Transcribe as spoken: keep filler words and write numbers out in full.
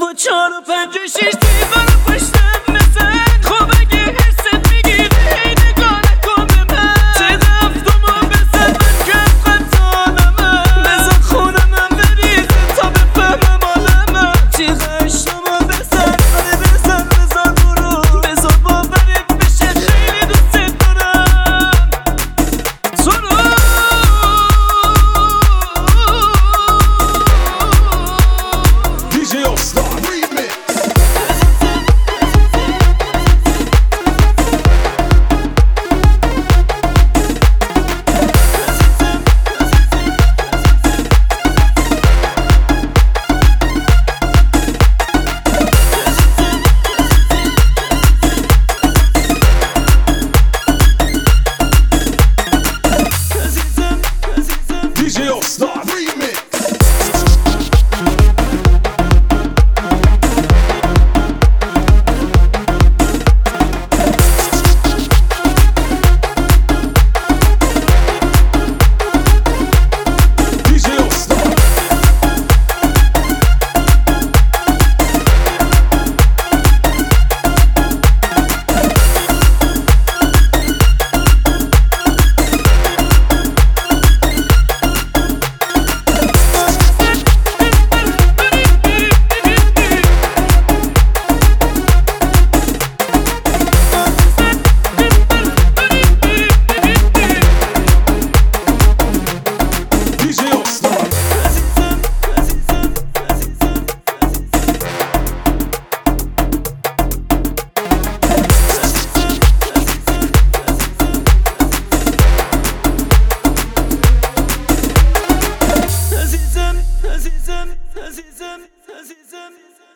با چهار و پنج و شیش دیوار پشتم مثل خوب اگه حست میگیری هی نگاه نکن به من چه رفتم و بزن من کم قطانمه بزن خونمم بریزه تا بفهمم آلمه چی غشتم و بزن آره بزن بزن برو بزن باورت بشه خیلی دوست دارم تو رو دیجی All-Star Remix. دیجی All-Star Remix. عزیزم عزیزم عزیزم عزیزم